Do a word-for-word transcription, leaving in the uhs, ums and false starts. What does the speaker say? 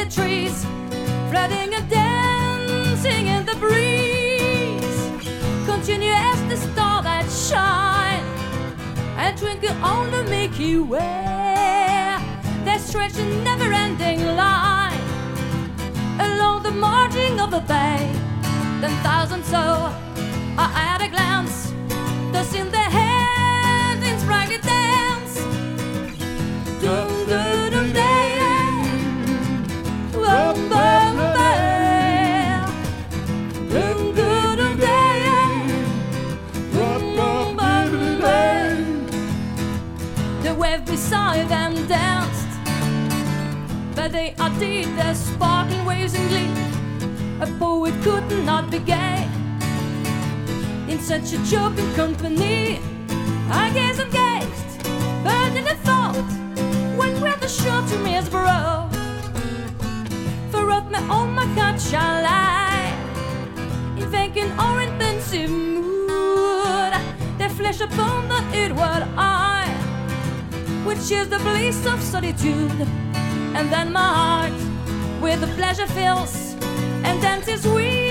the trees, floating and dancing in the breeze. Continue as the star that shine and twinkle on the Milky Way. That stretch a never-ending line along the margin of the bay. Ten thousand so are at a glance, thus in their hands in sprightly dance. Dum dum dum day, dum dum day, dum dum dum day, dum dum day. The wave beside them danced, but they outdid their sparkling waves in glee. A poet could not be gay in such a joking company. I gazed and gazed, but in a thought when rather sure to Miss Bro. For of my own my heart shall lie in vacant or in pensive mood. They flash upon the inward eye, which is the bliss of solitude. And then my heart with the pleasure fills and dances with